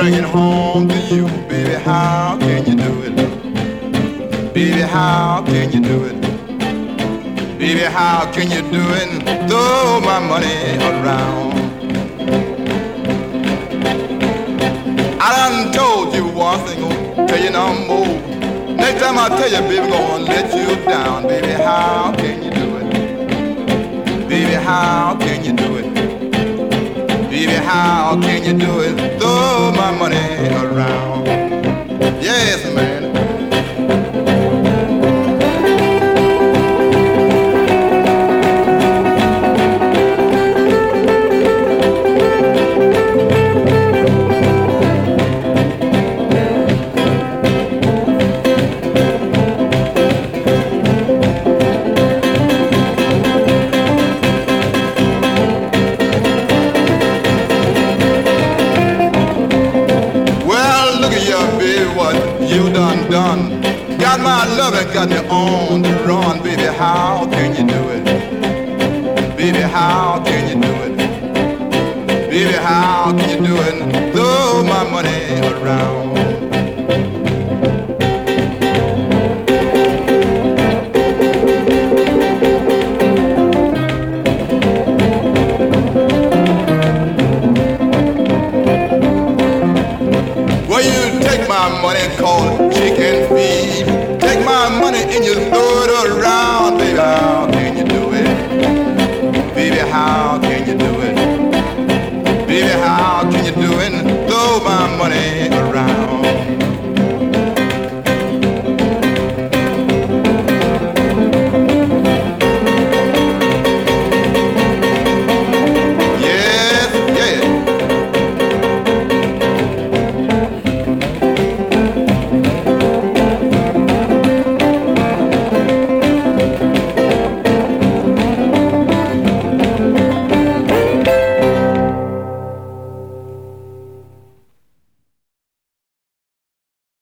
bring it home to you. Baby, how can you do it? Baby, how can you do it? Baby, how can you do it and throw my money around? I done told you once, ain't gonna tell you no more. Next time I tell you, baby, gonna let you down. Baby, how can you do it? Baby, how can you do it? Baby, how can you do it? Throw my money around. Yes, man. Got my love and got me on the run. Baby, how can you do it? Baby, how can you do it? Baby, how can you do it? Throw my money around. Well, you take my money, call it chicken feed. Take my money and you